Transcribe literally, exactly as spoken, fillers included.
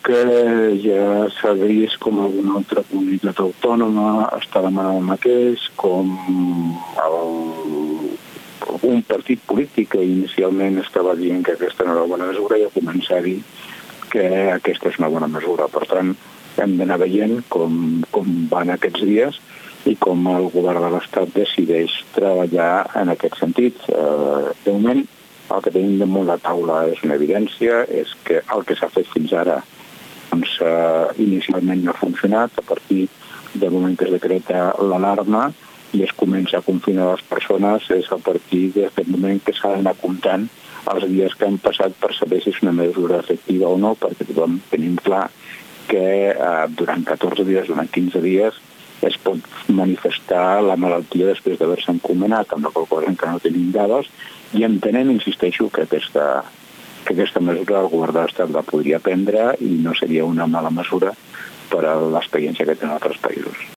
que ja s'ha vist com alguna altra comunitat autònoma està demanant el mateix, com el, un partit polític que inicialment estava dient que aquesta no era una bona mesura i ha començat a dir que aquesta és una bona mesura. Per tant, hem d'anar veient com, com van aquests dies i com el govern de l'Estat decideix treballar en aquest sentit. Eh, de moment, el que tenim damunt la taula és una evidència, és que el que s'ha fet fins ara doncs, eh, inicialment no ha funcionat. A partir del moment que es decreta l'alarma i es comença a confinar les persones, és a partir d'aquest moment que s'ha d'anar comptant els dies que han passat per saber si és una mesura efectiva o no, perquè tothom tenim clar que eh, durant catorze dies, durant quinze dies, es pot manifestar la malaltia després d'haver-se encomanat, amb la qual cosa encara no tenim dades, i entenem, insisteixo, que aquesta, que aquesta mesura el govern de l'Estat la podria prendre i no seria una mala mesura per a l'experiència que tenen altres països.